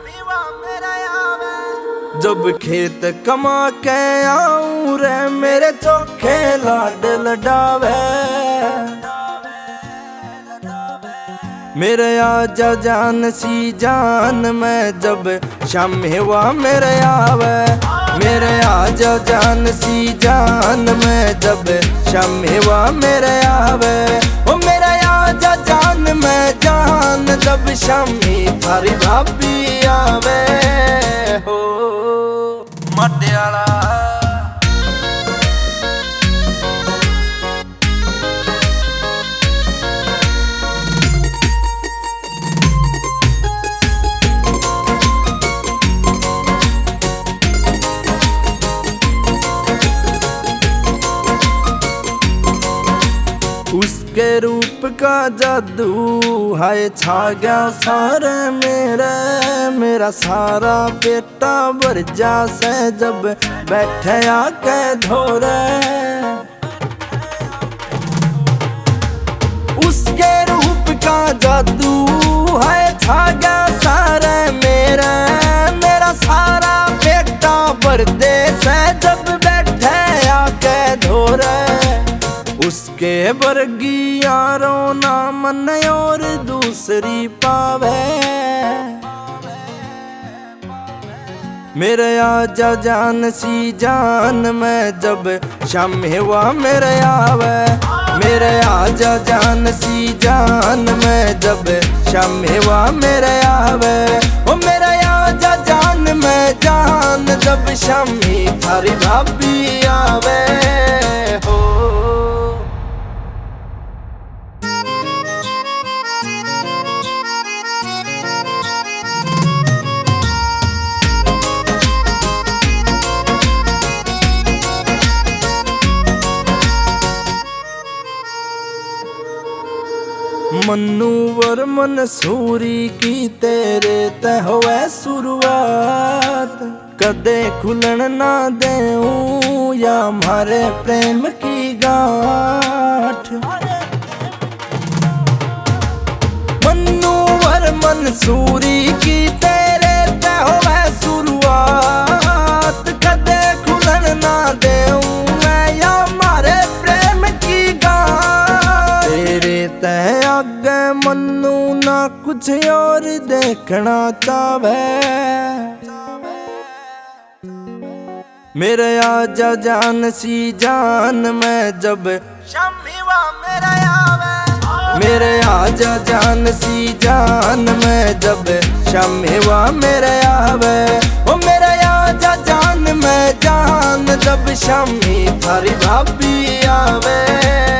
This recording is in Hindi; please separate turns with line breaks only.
जब खेत कमा के आऊं रे मेरे चोखे लाड लडावे, मेरे आजा जान सी जान मैं जब शामेवा मेरे आवे, मेरे आजा जान सी जान मैं जब शामेवा मेरे आवे। ओ मेरे आजा जान मैं जान जब शामी थारी भाभी आवे हो मटियाला। उसके रूप का जादू हाय छा गया सारे मेरे, मेरा सारा पेटा भर जा से जब बैठे आके धोरे। उसके रूप का जादू हाय छा गया सारे मेरे, मेरा सारा पेटा भर दे से जब बैठे आके धोरे। उसके वर्गी यारों ना मन और दूसरी पावे, मेरे आजा जान सी जान मैं जब शामेवा मेरे आवे, मेरे आजा जान सी जान मैं जब शामेवा मेरे आवे। ओ मेरे आजा जान मैं जान जब शामी थारी भाभी आवे हो। मन्नू वर मंसूरी की तेरे ते होवे शुरुआत, कदे खुलन ना देऊं या हमारे प्रेम की गांठ। मन्नू वर मंसूरी की तेरे ते होवे शुरुआत, कदे खुलन ना देऊं या हमारे प्रेम की गांठ। तेरे ते आगे मन्नू ना कुछ और देखना चाहे, मेरे आजा जान सी जान मैं जब शामेवा मेरे आवे, मेरे आजा जान सी जान मैं जब शामेवा मेरे आवे। ओ मेरे आजा जान मैं जान जब शामी थारी भाभी आवे।